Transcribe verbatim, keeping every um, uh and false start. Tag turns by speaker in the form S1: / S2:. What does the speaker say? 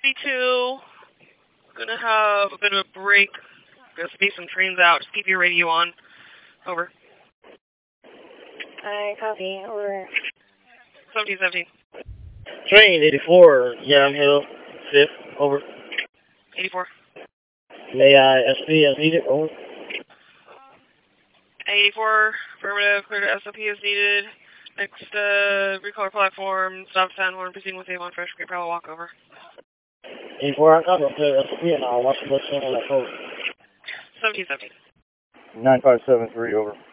S1: fifty-two. Gonna have a bit of a break. Gonna space some trains out. Just keep your radio on. Over.
S2: I copy. Over.
S1: seventeen seventeen.
S3: Train eighty-four, Yam Hill, fifth, over.
S1: eighty-four.
S3: May I S P as needed, over.
S1: eighty-four, affirmative, clear to S O P as needed. Next, uh, recolor platform, stop sound horn, proceeding with Avon Fresh, great power walk, over.
S3: eighty-four, I got to clear S O P and I'll watch the bus on that code.
S1: seventeen seventeen.
S3: nine five seven three, over.